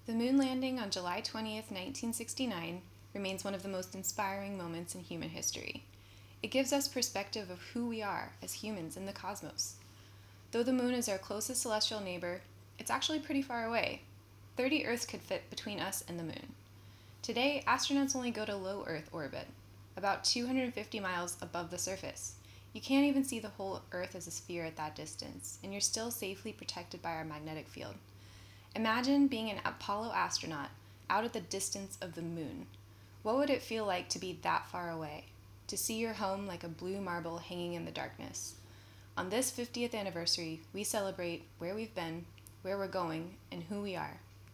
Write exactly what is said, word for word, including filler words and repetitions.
The moon landing on July twentieth, nineteen sixty-nine, remains one of the most inspiring moments in human history. It gives us perspective of who we are as humans in the cosmos. Though the moon is our closest celestial neighbor, it's actually pretty far away. thirty Earths could fit between us and the moon. Today, astronauts only go to low Earth orbit, about two hundred fifty miles above the surface. You can't even see the whole Earth as a sphere at that distance, and you're still safely protected by our magnetic field. Imagine being an Apollo astronaut out at the distance of the moon. What would it feel like to be that far away? To see your home like a blue marble hanging in the darkness? On this fiftieth anniversary, we celebrate where we've been, where we're going, and who we are.